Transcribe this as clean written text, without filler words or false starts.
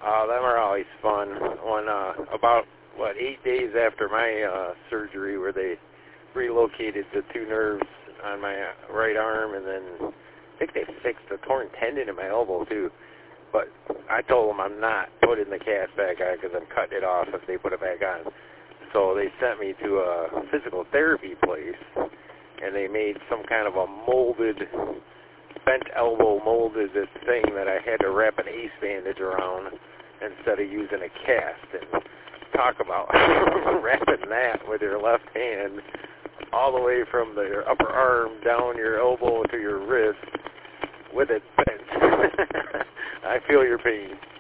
Them are always fun. When about 8 days after my surgery, where they relocated the two nerves on my right arm, and then I think they fixed a torn tendon in my elbow too. But I told them I'm not putting the cast back on because I'm cutting it off if they put it back on. So they sent me to a physical therapy place, and they made some kind of a molded, bent elbow molded thing that I had to wrap an ace bandage around instead of using a cast. And talk about wrapping that with your left hand all the way from the upper arm down your elbow to your wrist with it bent. I feel your pain.